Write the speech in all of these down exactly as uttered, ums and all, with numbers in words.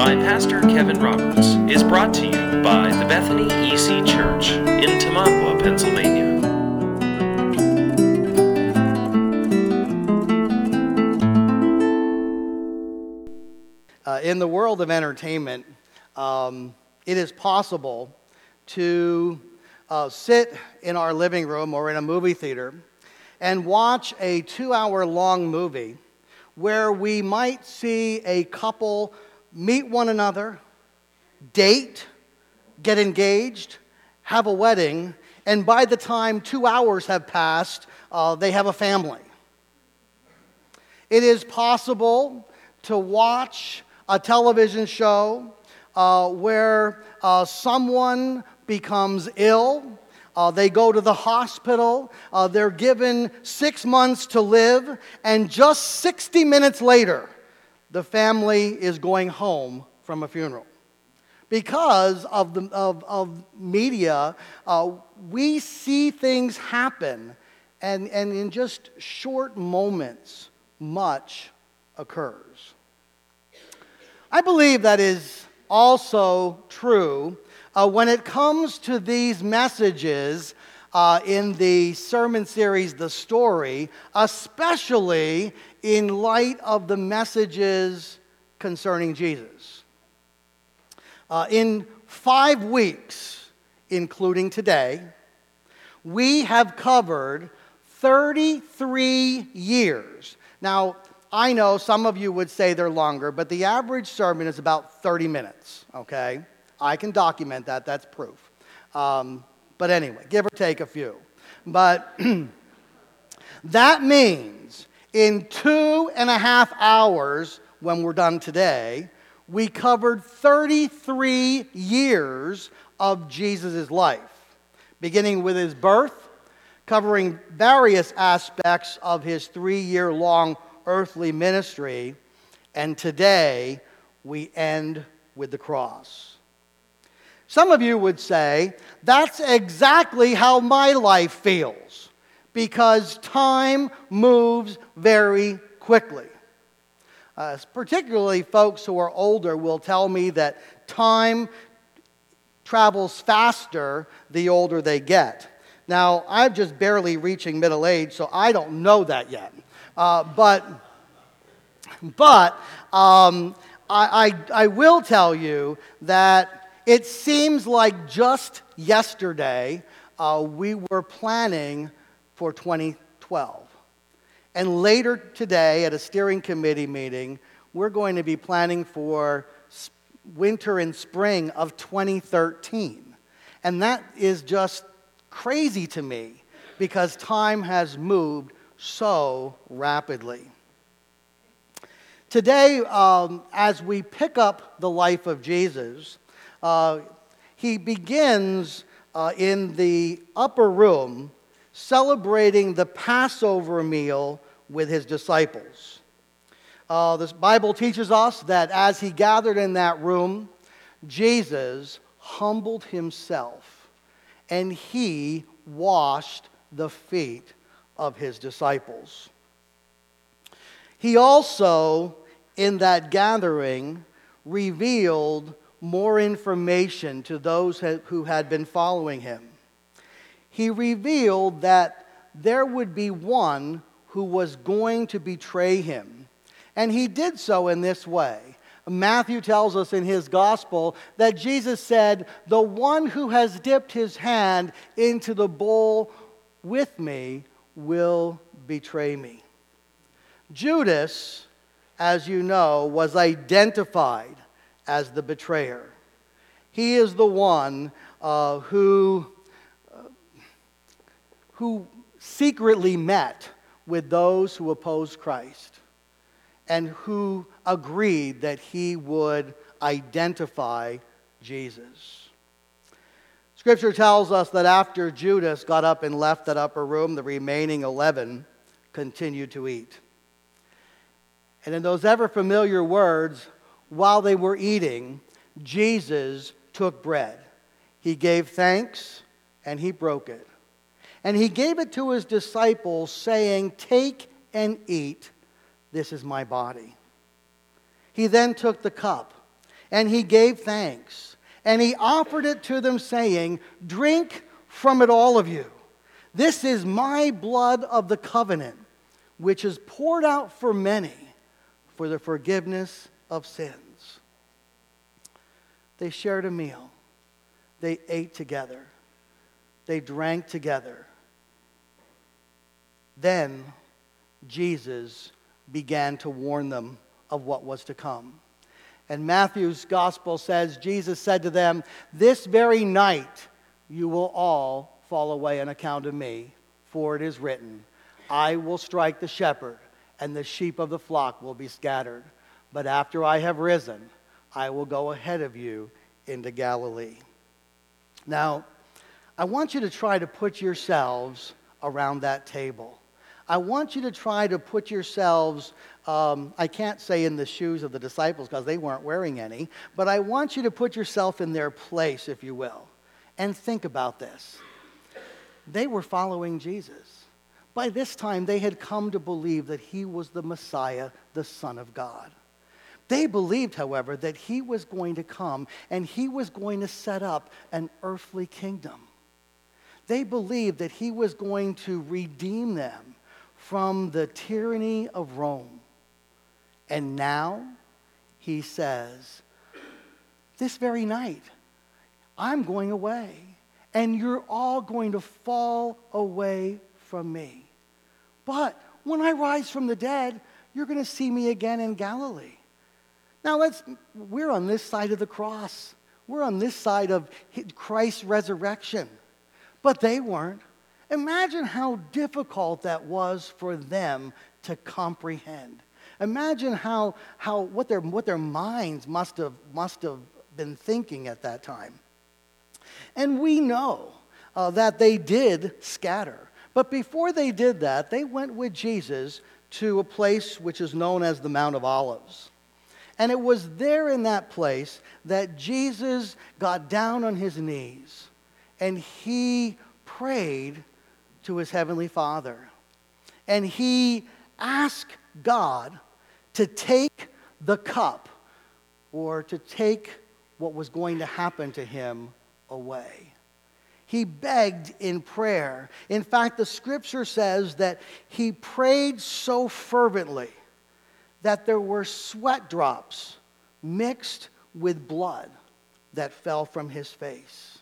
by Pastor Kevin Roberts is brought to you by the Bethany E C Church in Tamaqua, Pennsylvania. Uh, in the world of entertainment, um, it is possible to uh, sit in our living room or in a movie theater and watch a two-hour-long movie where we might see a couple meet one another, date, get engaged, have a wedding, and by the time two hours have passed, uh, they have a family. It is possible to watch a television show uh, where uh, someone becomes ill. Uh, they go to the hospital, uh, they're given six months to live, and just sixty minutes later, the family is going home from a funeral. Because of, the, of, of media, uh, we see things happen, and, and in just short moments, much occurs. I believe that is also true Uh, when it comes to these messages uh, in the sermon series, The Story, especially in light of the messages concerning Jesus. Uh, in five weeks, including today, we have covered thirty-three years. Now, I know some of you would say they're longer, but the average sermon is about thirty minutes, okay? I can document that, that's proof. Um, but anyway, give or take a few. But that means in two and a half hours, when we're done today, we covered thirty-three years of Jesus' life, beginning with his birth, covering various aspects of his three-year-long earthly ministry, and today we end with the cross. Some of you would say, that's exactly how my life feels, because time moves very quickly. Uh, particularly folks who are older will tell me that time travels faster the older they get. Now, I'm just barely reaching middle age, so I don't know that yet. Uh, but but um, I, I, I will tell you that it seems like just yesterday uh, we were planning for twenty twelve. And later today at a steering committee meeting, we're going to be planning for winter and spring of twenty thirteen. And that is just crazy to me because time has moved so rapidly. Today, um, as we pick up the life of Jesus, Uh, he begins uh, in the upper room celebrating the Passover meal with his disciples. Uh, the Bible teaches us that as he gathered in that room, Jesus humbled himself and he washed the feet of his disciples. He also, in that gathering, revealed more information to those who had been following him. He revealed that there would be one who was going to betray him. And he did so in this way. Matthew tells us in his gospel that Jesus said, "The one who has dipped his hand into the bowl with me will betray me." Judas, as you know, was identified as the betrayer. He is the one uh, who, uh, who secretly met with those who opposed Christ and who agreed that he would identify Jesus. Scripture tells us that after Judas got up and left that upper room, the remaining eleven continued to eat. And in those ever familiar words, while they were eating, Jesus took bread. He gave thanks and he broke it. And he gave it to his disciples, saying, "Take and eat. This is my body." He then took the cup And he gave thanks, and he offered it to them, saying, "Drink from it, all of you. This is my blood of the covenant, which is poured out for many for the forgiveness of sins." They shared a meal. They ate together. They drank together. Then Jesus began to warn them of what was to come. And Matthew's gospel says, Jesus said to them, "This very night you will all fall away on account of me, for it is written, I will strike the shepherd, and the sheep of the flock will be scattered. But after I have risen, I will go ahead of you into Galilee." Now, I want you to try to put yourselves around that table. I want you to try to put yourselves, um, I can't say in the shoes of the disciples because they weren't wearing any, but I want you to put yourself in their place, if you will, and think about this. They were following Jesus. By this time, they had come to believe that he was the Messiah, the Son of God. They believed, however, that he was going to come and he was going to set up an earthly kingdom. They believed that he was going to redeem them from the tyranny of Rome. And now he says, "This very night, I'm going away, and you're all going to fall away from me. But when I rise from the dead, you're going to see me again in Galilee." Now, let's, we're on this side of the cross. We're on this side of Christ's resurrection. But they weren't. Imagine how difficult that was for them to comprehend. Imagine how, how what, their, what their minds must have, must have been thinking at that time. And we know uh, that they did scatter. But before they did that, they went with Jesus to a place which is known as the Mount of Olives. And it was there in that place that Jesus got down on his knees and he prayed to his heavenly Father. And he asked God to take the cup, or to take what was going to happen to him, away. He begged in prayer. In fact, the scripture says that he prayed so fervently that there were sweat drops mixed with blood that fell from his face.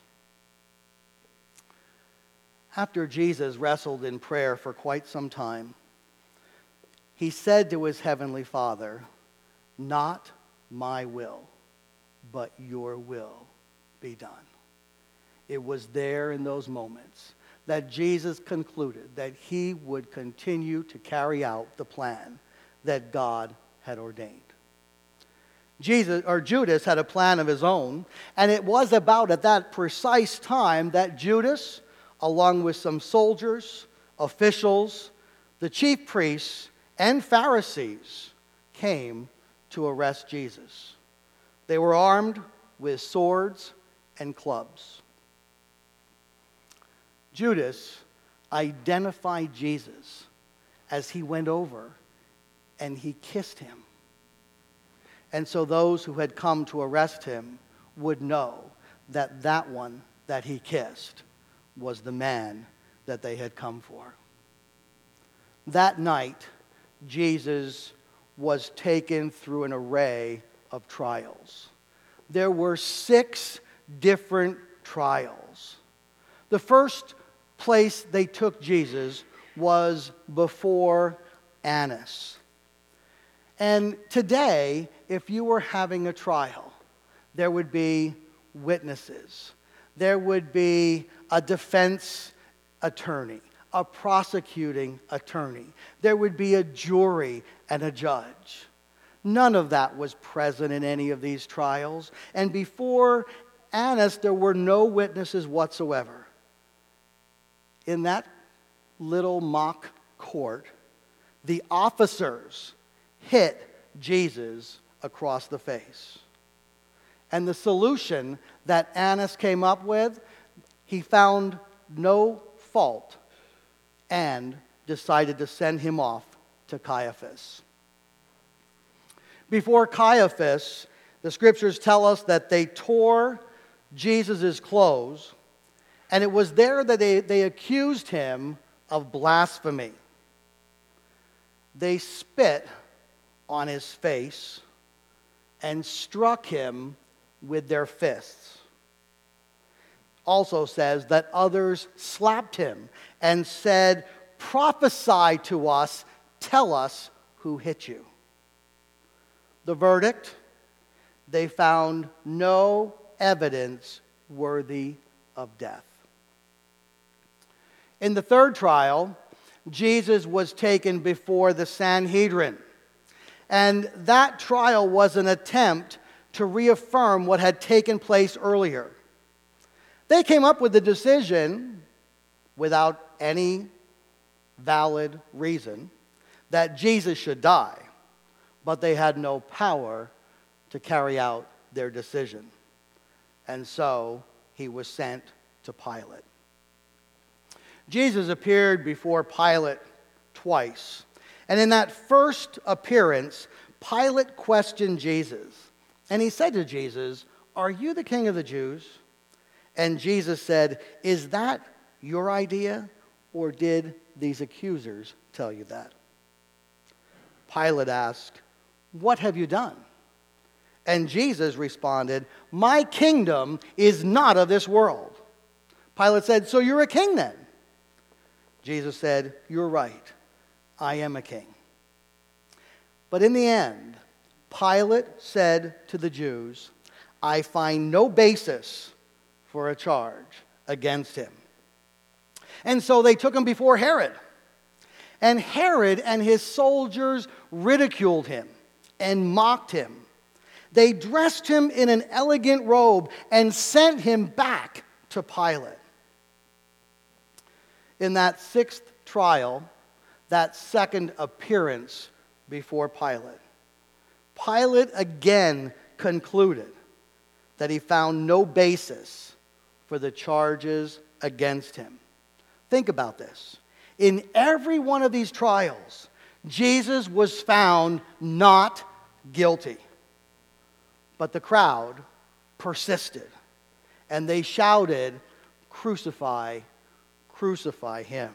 After Jesus wrestled in prayer for quite some time, he said to his heavenly Father, "Not my will, but your will be done." It was there in those moments that Jesus concluded that he would continue to carry out the plan that God had ordained. Jesus, or Judas, had a plan of his own, and it was about at that precise time that Judas, along with some soldiers, officials, the chief priests, and Pharisees, came to arrest Jesus. They were armed with swords and clubs. Judas identified Jesus as he went over and he kissed him. And so those who had come to arrest him would know that that one that he kissed was the man that they had come for. That night, Jesus was taken through an array of trials. There were six different trials. The first place they took Jesus was before Annas. And today, if you were having a trial, there would be witnesses. There would be a defense attorney, a prosecuting attorney. There would be a jury and a judge. None of that was present in any of these trials. And before Annas, there were no witnesses whatsoever. In that little mock court, the officers hit Jesus across the face. And the solution that Annas came up with, he found no fault and decided to send him off to Caiaphas. Before Caiaphas, The scriptures tell us that they tore Jesus' clothes, and it was there that they, they accused him of blasphemy. They spit on his face and struck him with their fists. Also says that others slapped him and said, "Prophesy to us, tell us who hit you." The verdict: they found no evidence worthy of death. In the third trial, Jesus was taken before the Sanhedrin. And that trial was an attempt to reaffirm what had taken place earlier. They came up with the decision, without any valid reason, that Jesus should die. But they had no power to carry out their decision. And so he was sent to Pilate. Jesus appeared before Pilate twice. And in that first appearance, Pilate questioned Jesus. And he said to Jesus, "Are you the king of the Jews?" And Jesus said, "Is that your idea, or did these accusers tell you that?" Pilate asked, "What have you done?" And Jesus responded, "My kingdom is not of this world." Pilate said, "So you're a king then?" Jesus said, "You're right. I am a king." But in the end, Pilate said to the Jews, "I find no basis for a charge against him." And so they took him before Herod. And Herod and his soldiers ridiculed him and mocked him. They dressed him in an elegant robe and sent him back to Pilate. In that sixth trial, that second appearance before Pilate, Pilate again concluded that he found no basis for the charges against him. Think about this. In every one of these trials, Jesus was found not guilty. But the crowd persisted, and they shouted, "Crucify, crucify him."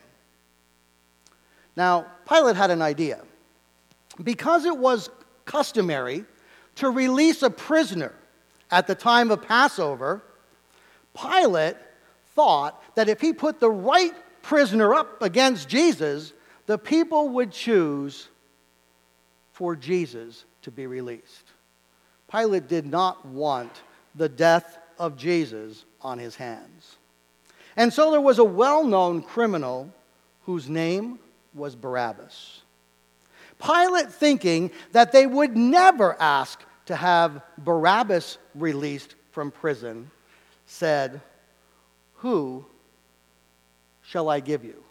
Now, Pilate had an idea. Because it was customary to release a prisoner at the time of Passover, Pilate thought that if he put the right prisoner up against Jesus, the people would choose for Jesus to be released. Pilate did not want the death of Jesus on his hands. And so there was a well-known criminal whose name was Barabbas. Pilate, thinking that they would never ask to have Barabbas released from prison, said, "Who shall I give you,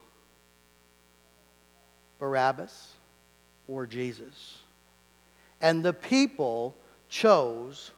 Barabbas or Jesus?" And the people chose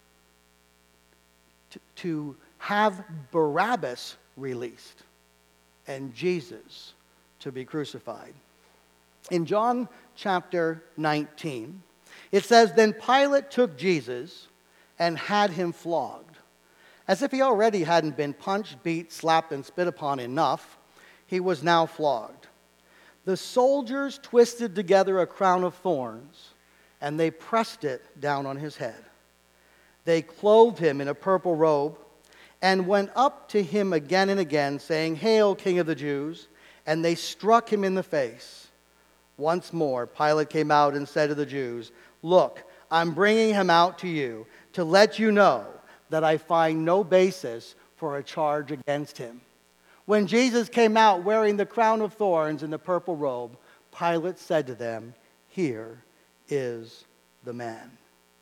to, to have Barabbas released and Jesus to be crucified. In John chapter nineteen, it says, "Then Pilate took Jesus and had him flogged. As if he already hadn't been punched, beat, slapped, and spit upon enough, he was now flogged. The soldiers twisted together a crown of thorns, and they pressed it down on his head. They clothed him in a purple robe and went up to him again and again, saying, 'Hail, King of the Jews!' And they struck him in the face. Once more, Pilate came out and said to the Jews, 'Look, I'm bringing him out to you to let you know that I find no basis for a charge against him.' When Jesus came out wearing the crown of thorns and the purple robe, Pilate said to them, 'Here is the man.'"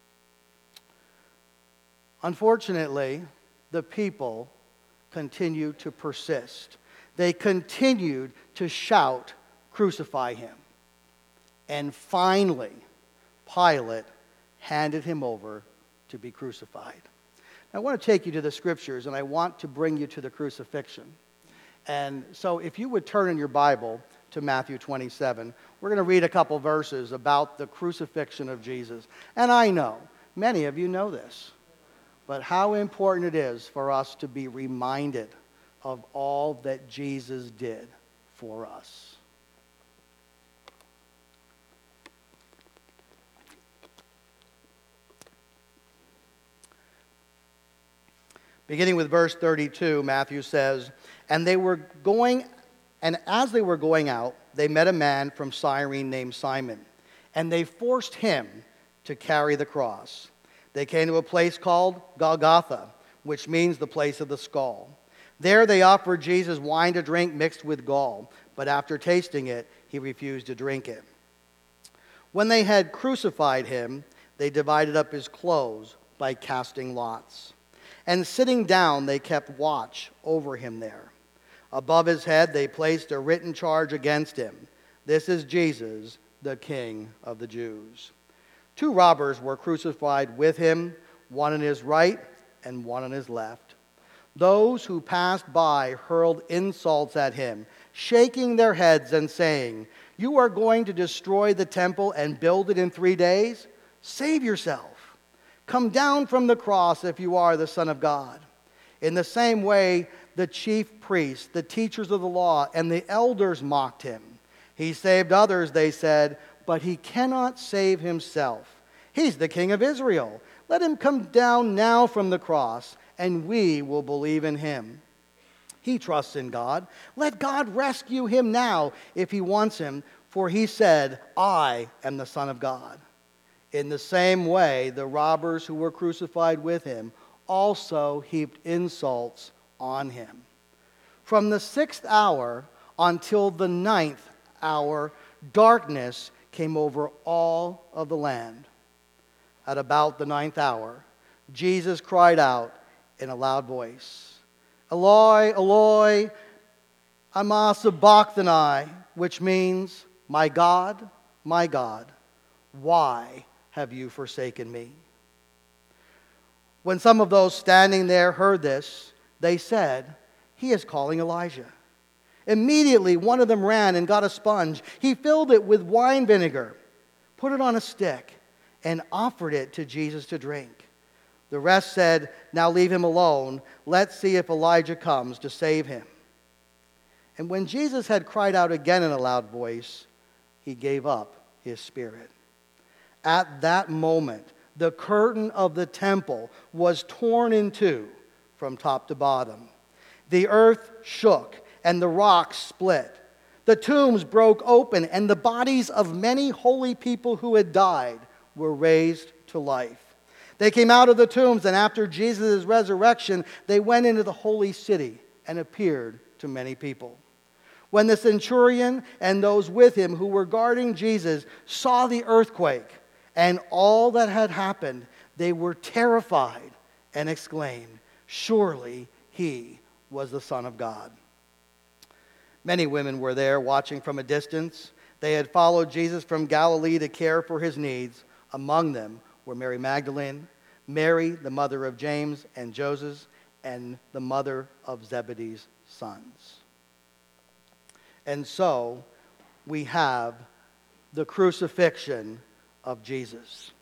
Unfortunately, the people continued to persist. They continued to shout, "Crucify him." And finally, Pilate handed him over to be crucified. I want to take you to the scriptures, and I want to bring you to the crucifixion. And so if you would turn in your Bible to Matthew twenty-seven, we're going to read a couple verses about the crucifixion of Jesus. And I know Many of you know this. But how important it is for us to be reminded of all that Jesus did for us. Beginning with verse thirty-two, Matthew says, And they were going, and as they were going out, they met a man from Cyrene named Simon, and they forced him to carry the cross. They came to a place called Golgotha, which means the place of the skull. There they offered Jesus wine to drink mixed with gall, but after tasting it, he refused to drink it. When they had crucified him, they divided up his clothes by casting lots. And sitting down, they kept watch over him there. Above his head, they placed a written charge against him. This is Jesus, the King of the Jews. Two robbers were crucified with him, one on his right and one on his left. Those who passed by hurled insults at him, shaking their heads and saying, You are going to destroy the temple and build it in three days? Save yourself. Come down from the cross if you are the Son of God. In the same way, the chief priests, the teachers of the law, and the elders mocked him. He saved others, they said, but he cannot save himself. He's the King of Israel. Let him come down now from the cross, and we will believe in him. He trusts in God. Let God rescue him now if he wants him, for he said, I am the Son of God. In the same way, the robbers who were crucified with him also heaped insults on him. From the sixth hour until the ninth hour, darkness came over all of the land. At about the ninth hour, Jesus cried out in a loud voice, Eloi, Eloi, lama sabachthani, which means, My God, my God, why have you forsaken me? When some of those standing there heard this, they said, He is calling Elijah. Immediately one of them ran and got a sponge. He filled it with wine vinegar, put it on a stick, and offered it to Jesus to drink. The rest said, Now leave him alone. Let's see if Elijah comes to save him. And when Jesus had cried out again in a loud voice, he gave up his spirit. At that moment, the curtain of the temple was torn in two from top to bottom. The earth shook and the rocks split. The tombs broke open and the bodies of many holy people who had died were raised to life. They came out of the tombs, and after Jesus' resurrection, they went into the holy city and appeared to many people. When the centurion and those with him who were guarding Jesus saw the earthquake and all that had happened, they were terrified and exclaimed, Surely he was the Son of God. Many women were there watching from a distance. They had followed Jesus from Galilee to care for his needs. Among them were Mary Magdalene, Mary, the mother of James and Joseph, and the mother of Zebedee's sons. And so we have the crucifixion of Jesus.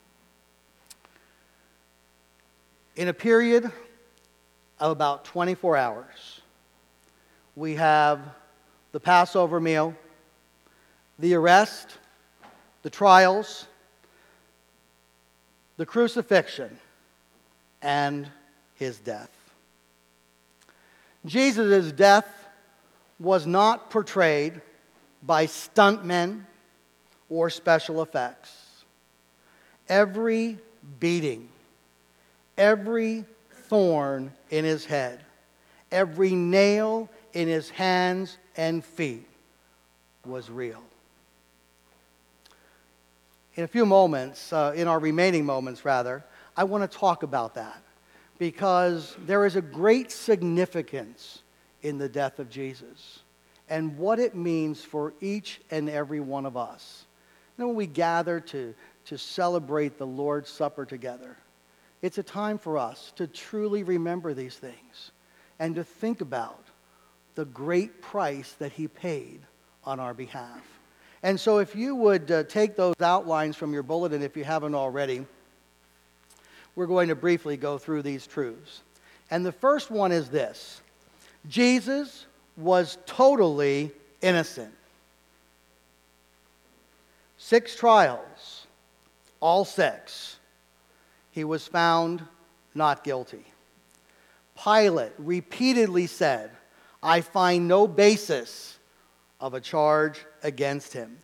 In a period of about twenty-four hours, we have the Passover meal, the arrest, the trials, the crucifixion, and his death. Jesus' death was not portrayed by stuntmen or special effects. Every beating, every thorn in his head, every nail in his hands and feet was real. In a few moments, uh, in our remaining moments rather, I want to talk about that because there is a great significance in the death of Jesus and what it means for each and every one of us. You know, when we gather to, to celebrate the Lord's Supper together, it's a time for us to truly remember these things and to think about the great price that he paid on our behalf. And so if you would uh, take those outlines from your bulletin, if you haven't already, we're going to briefly go through these truths. And the first one is this: Jesus was totally innocent. Six trials, all six, he was found not guilty. Pilate repeatedly said, "I find no basis of a charge against him."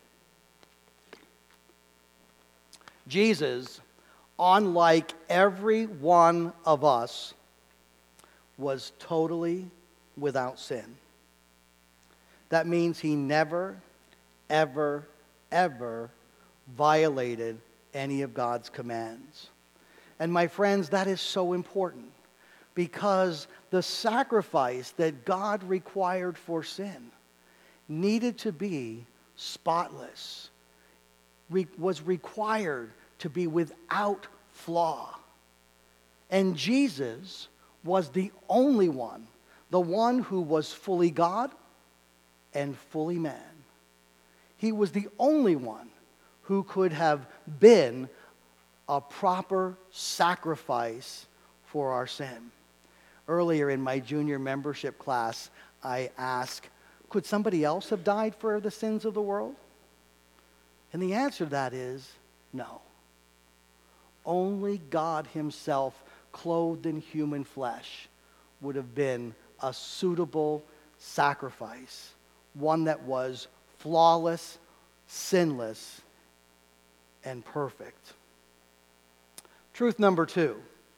Jesus, unlike every one of us, was totally without sin. That means he never, ever, ever violated any of God's commands. And my friends, that is so important, because the sacrifice that God required for sin needed to be spotless, re- was required to be without flaw. And Jesus was the only one, the one who was fully God and fully man. He was the only one who could have been a proper sacrifice for our sin. Earlier in my junior membership class, I asked, could somebody else have died for the sins of the world? And the answer to that is no. Only God himself, clothed in human flesh, would have been a suitable sacrifice, one that was flawless, sinless, and perfect. Truth number two: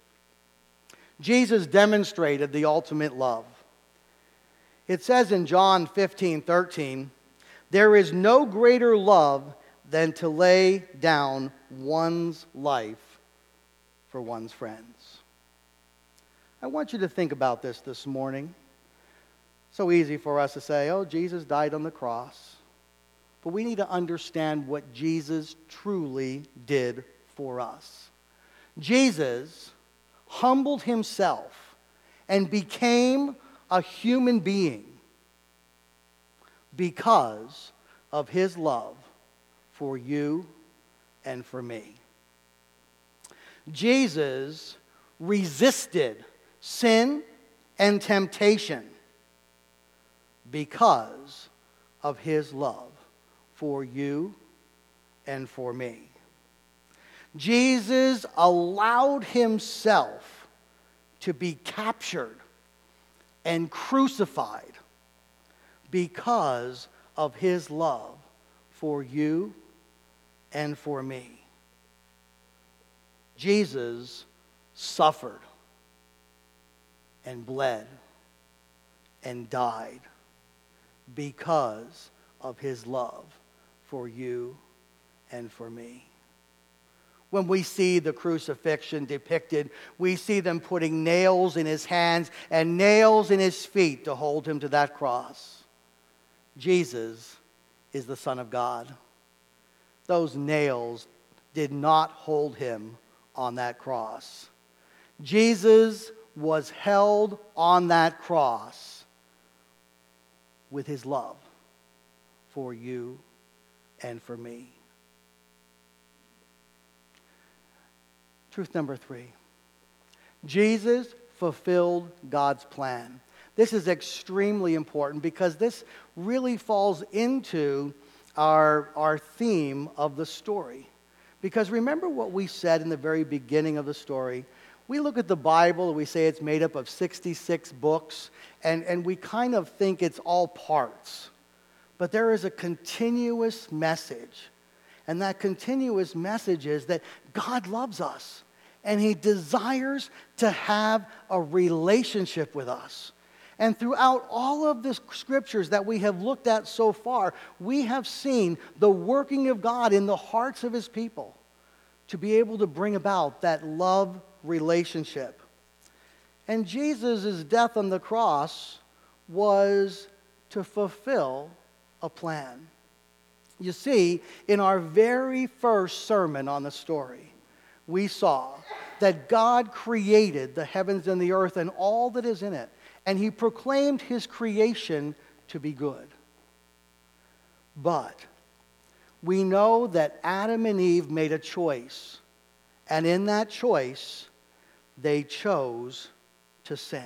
Jesus demonstrated the ultimate love. It says in John fifteen thirteen, "There is no greater love than to lay down one's life for one's friends." I want you to think about this this morning. So easy for us to say, oh, Jesus died on the cross. But we need to understand what Jesus truly did for us. Jesus humbled himself and became a human being because of his love for you and for me. Jesus resisted sin and temptation because of his love for you and for me. Jesus allowed himself to be captured and crucified because of his love for you and for me. Jesus suffered and bled and died because of his love for you and for me. When we see the crucifixion depicted, we see them putting nails in his hands and nails in his feet to hold him to that cross. Jesus is the Son of God. Those nails did not hold him on that cross. Jesus was held on that cross with his love for you and for me. Truth number three: Jesus fulfilled God's plan. This is extremely important because this really falls into our, our theme of the story. Because remember what we said in the very beginning of the story. We look at the Bible and we say it's made up of sixty-six books, and, and we kind of think it's all parts. But there is a continuous message. And that continuous message is that God loves us. And he desires to have a relationship with us. And throughout all of the scriptures that we have looked at so far, we have seen the working of God in the hearts of his people to be able to bring about that love relationship. And Jesus' death on the cross was to fulfill a plan. You see, in our very first sermon on the story, we saw that God created the heavens and the earth and all that is in it, and he proclaimed his creation to be good. But we know that Adam and Eve made a choice, and in that choice, they chose to sin.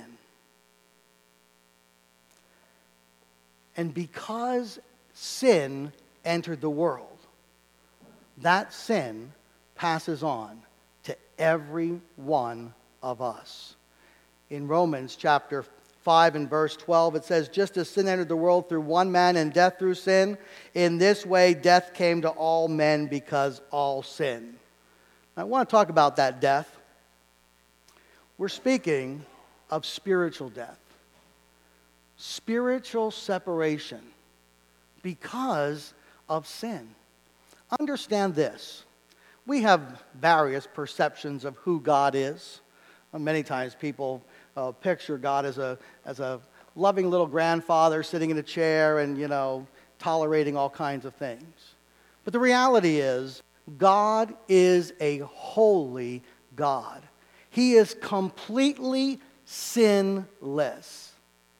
And because sin entered the world, that sin passes on to every one of us. In Romans chapter five and verse twelve, it says, just as sin entered the world through one man and death through sin, in this way death came to all men because all sinned. I want to talk about that death. We're speaking of spiritual death. Spiritual separation because of sin. Understand this. We have various perceptions of who God is. Many times people uh, picture God as a, as a loving little grandfather sitting in a chair and, you know, tolerating all kinds of things. But the reality is, God is a holy God. He is completely sinless.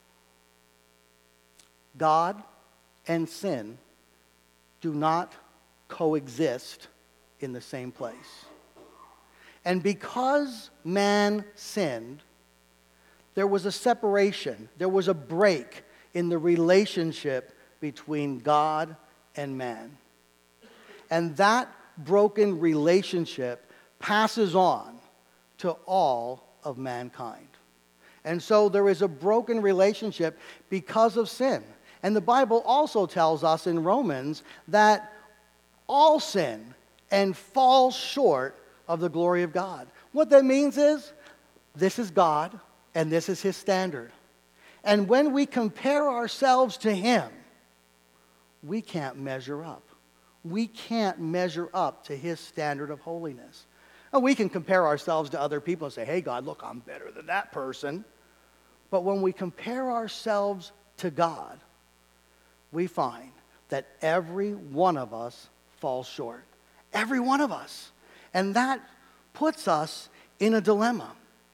God and sin do not coexist in the same place. And because man sinned, there was a separation, there was a break in the relationship between God and man. And that broken relationship passes on to all of mankind. And so there is a broken relationship because of sin. And the Bible also tells us in Romans that all sin and fall short of the glory of God. What that means is, this is God and this is His standard. And when we compare ourselves to Him, we can't measure up. We can't measure up to His standard of holiness. Now, we can compare ourselves to other people and say, hey, God, look, I'm better than that person. But when we compare ourselves to God, we find that every one of us falls short. Every one of us. And that puts us in a dilemma.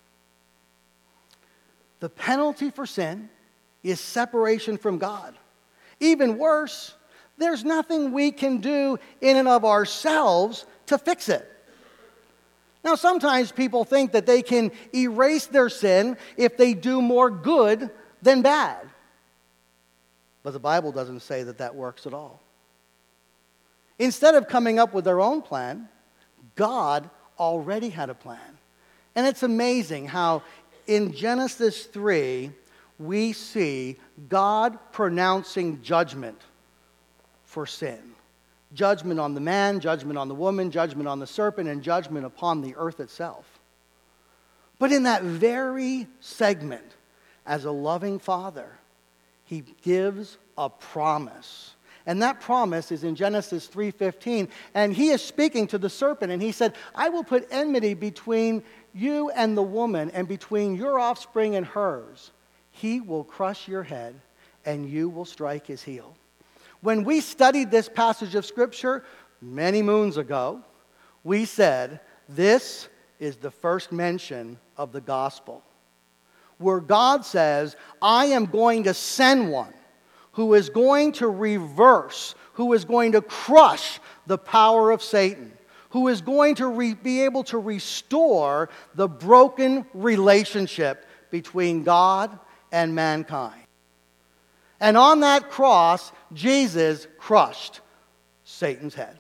The penalty for sin is separation from God. Even worse, there's nothing we can do in and of ourselves to fix it. Now, sometimes people think that they can erase their sin if they do more good than bad. But the Bible doesn't say that that works at all. Instead of coming up with their own plan, God already had a plan. And it's amazing how in Genesis three, we see God pronouncing judgment for sin. Judgment on the man, judgment on the woman, judgment on the serpent, and judgment upon the earth itself. But in that very segment, as a loving Father, He gives a promise. And that promise is in Genesis three fifteen. And He is speaking to the serpent, and He said, I will put enmity between you and the woman, and between your offspring and hers. He will crush your head, and you will strike his heel. When we studied this passage of Scripture many moons ago, we said this is the first mention of the gospel, where God says, I am going to send one who is going to reverse, who is going to crush the power of Satan, who is going to re- be able to restore the broken relationship between God and mankind. And on that cross, Jesus crushed Satan's head.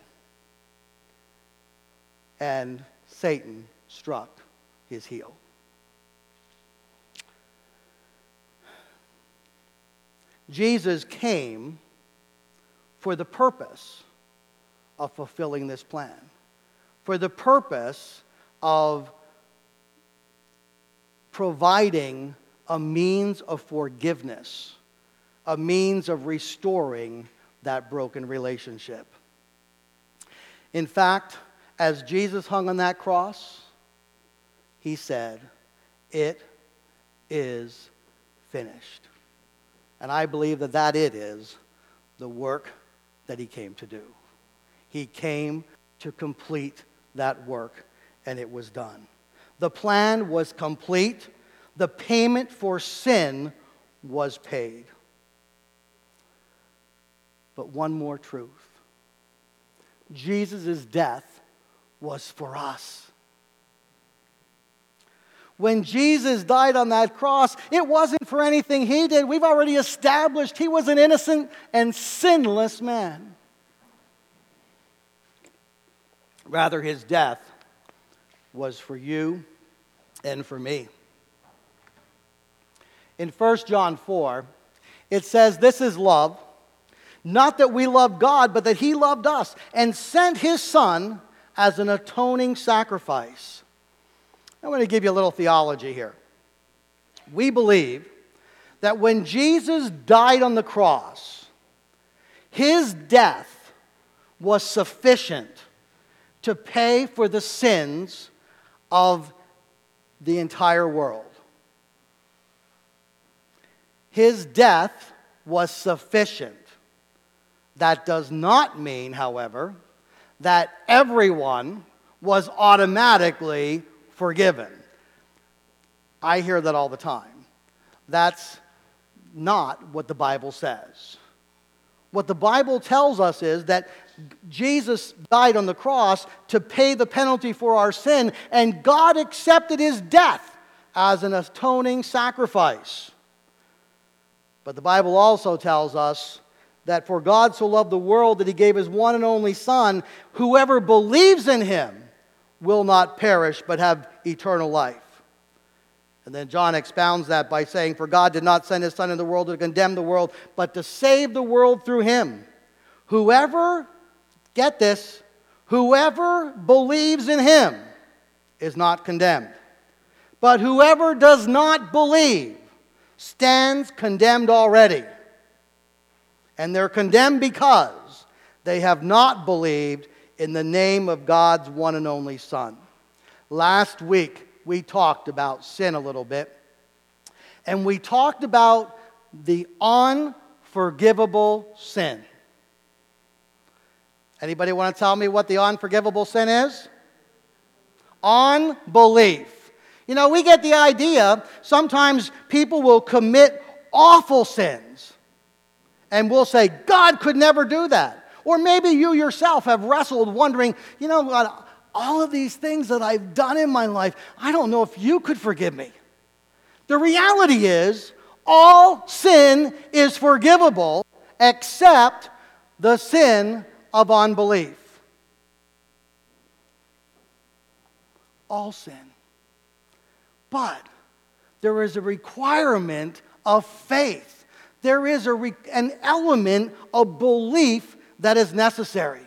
And Satan struck his heel. Jesus came for the purpose of fulfilling this plan, for the purpose of providing a means of forgiveness, a means of restoring that broken relationship. In fact, as Jesus hung on that cross, He said, it is finished. And I believe that that it is the work that He came to do. He came to complete that work, and it was done. The plan was complete. The payment for sin was paid. But one more truth. Jesus' death was for us. When Jesus died on that cross, it wasn't for anything he did. We've already established he was an innocent and sinless man. Rather, his death was for you and for me. In First John four, it says, "This is love, not that we love God, but that he loved us and sent his Son as an atoning sacrifice." I'm going to give you a little theology here. We believe that when Jesus died on the cross, his death was sufficient to pay for the sins of the entire world. His death was sufficient. That does not mean, however, that everyone was automatically forgiven. I hear that all the time. That's not what the Bible says. What the Bible tells us is that Jesus died on the cross to pay the penalty for our sin, and God accepted his death as an atoning sacrifice. But the Bible also tells us that for God so loved the world that he gave his one and only Son, whoever believes in him will not perish but have eternal life. And then John expounds that by saying, "For God did not send his Son in the world to condemn the world, but to save the world through him. Whoever," get this, "whoever believes in him is not condemned. But whoever does not believe stands condemned already. And they're condemned because they have not believed in the name of God's one and only Son." Last week, we talked about sin a little bit. And we talked about the unforgivable sin. Anybody want to tell me what the unforgivable sin is? Unbelief. You know, we get the idea sometimes people will commit awful sins. And we'll say, God could never do that. Or maybe you yourself have wrestled wondering, you know, God, all of these things that I've done in my life, I don't know if you could forgive me. The reality is, all sin is forgivable except the sin of unbelief. All sin. But there is a requirement of faith. There is a re- an element of belief that is necessary.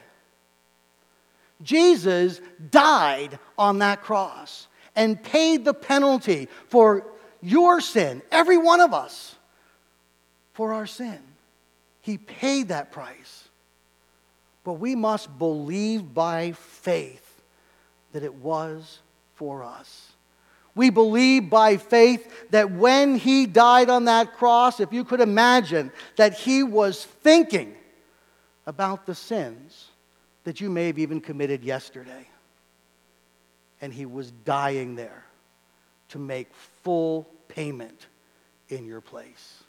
Jesus died on that cross and paid the penalty for your sin, every one of us, for our sin. He paid that price. But we must believe by faith that it was for us. We believe by faith that when he died on that cross, if you could imagine that he was thinking about the sins that you may have even committed yesterday. And he was dying there to make full payment in your place.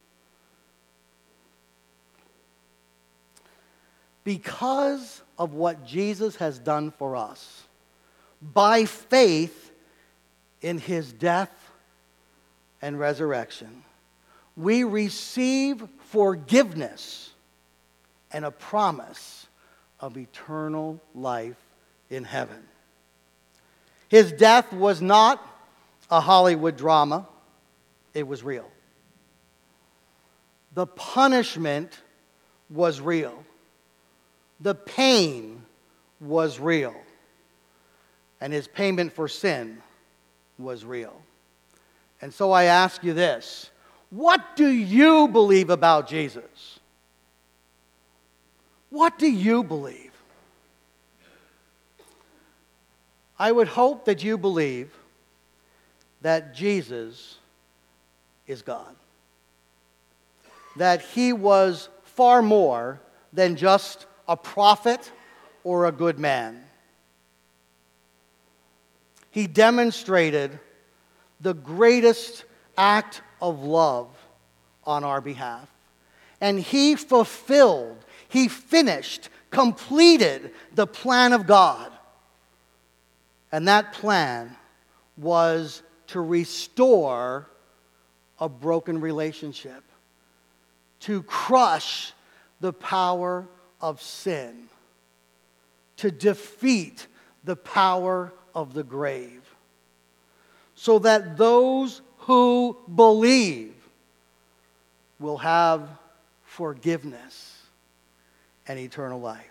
Because of what Jesus has done for us, by faith in his death and resurrection, we receive forgiveness and a promise of eternal life in heaven. His death was not a Hollywood drama. It was real. The punishment was real. The pain was real. And his payment for sin was real. And so I ask you this: what do you believe about Jesus? What do you believe? I would hope that you believe that Jesus is God. That he was far more than just a prophet or a good man. He demonstrated the greatest act of love on our behalf. And he fulfilled, he finished, completed the plan of God. And that plan was to restore a broken relationship, to crush the power of sin, to defeat the power of the grave, so that those who believe will have forgiveness and eternal life.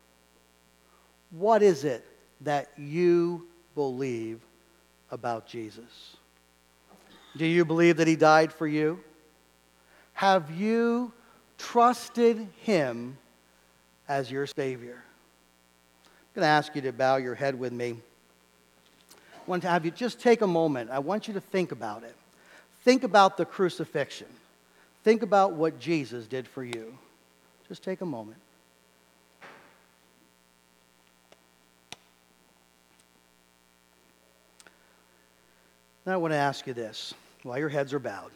What is it that you believe about Jesus? Do you believe that he died for you? Have you trusted him as your Savior? I'm going to ask you to bow your head with me. I want to have you just take a moment. I want you to think about it. Think about the crucifixion. Think about what Jesus did for you. Just take a moment. Now I want to ask you this, while your heads are bowed.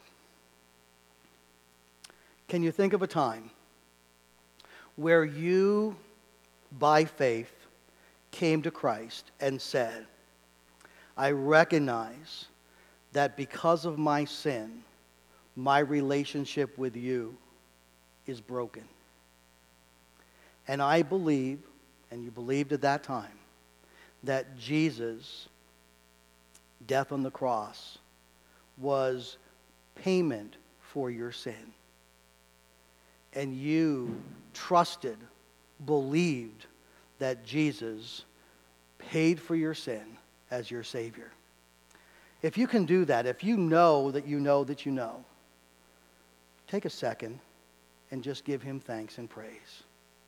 Can you think of a time where you, by faith, came to Christ and said, I recognize that because of my sin, my relationship with you is broken. And I believe, and you believed at that time, that Jesus' death on the cross was payment for your sin. And you trusted, believed that Jesus paid for your sin as your Savior. If you can do that, if you know that you know that you know, take a second and just give him thanks and praise.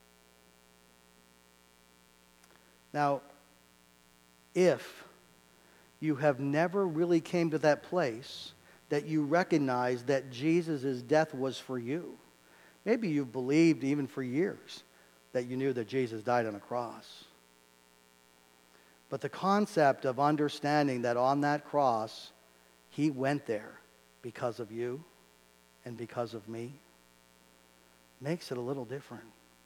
Now, if you have never really came to that place that you recognize that Jesus' death was for you, maybe you've believed even for years that you knew that Jesus died on a cross. But the concept of understanding that on that cross, he went there because of you and because of me makes it a little different.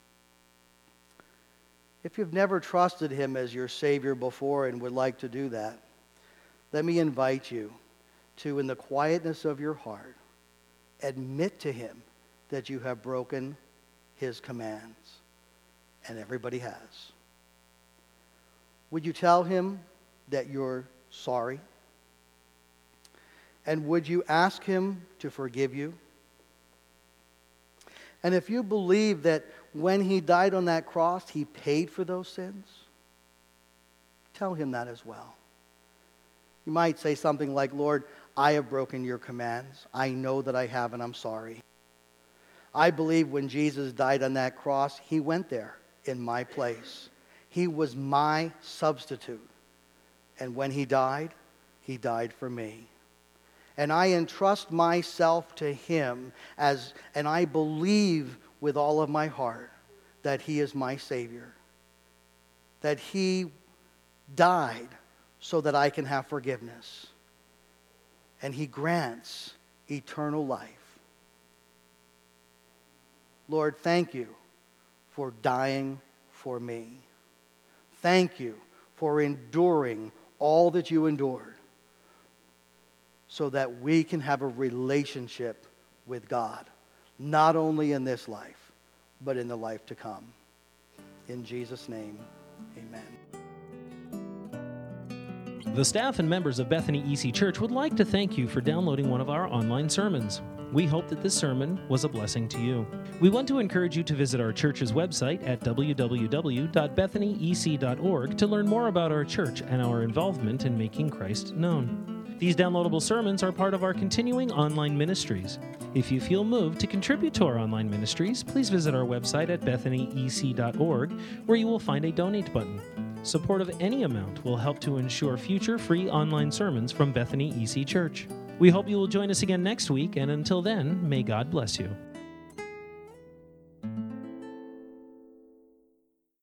If you've never trusted him as your Savior before and would like to do that, let me invite you to, in the quietness of your heart, admit to him that you have broken his commands. And everybody has. Would you tell him that you're sorry? And would you ask him to forgive you? And if you believe that when he died on that cross, he paid for those sins, tell him that as well. You might say something like, Lord, I have broken your commands. I know that I have, and I'm sorry. I believe when Jesus died on that cross, he went there in my place. He was my substitute. And when he died, he died for me. And I entrust myself to him as, and I believe with all of my heart that he is my Savior. That he died so that I can have forgiveness. And he grants eternal life. Lord, thank you for dying for me. Thank you for enduring all that you endured so that we can have a relationship with God, not only in this life, but in the life to come. In Jesus' name, amen. The staff and members of Bethany E C Church would like to thank you for downloading one of our online sermons. We hope that this sermon was a blessing to you. We want to encourage you to visit our church's website at w w w dot bethany e c dot org to learn more about our church and our involvement in making Christ known. These downloadable sermons are part of our continuing online ministries. If you feel moved to contribute to our online ministries, please visit our website at bethany e c dot org, where you will find a donate button. Support of any amount will help to ensure future free online sermons from Bethany E C Church. We hope you will join us again next week, and until then, may God bless you.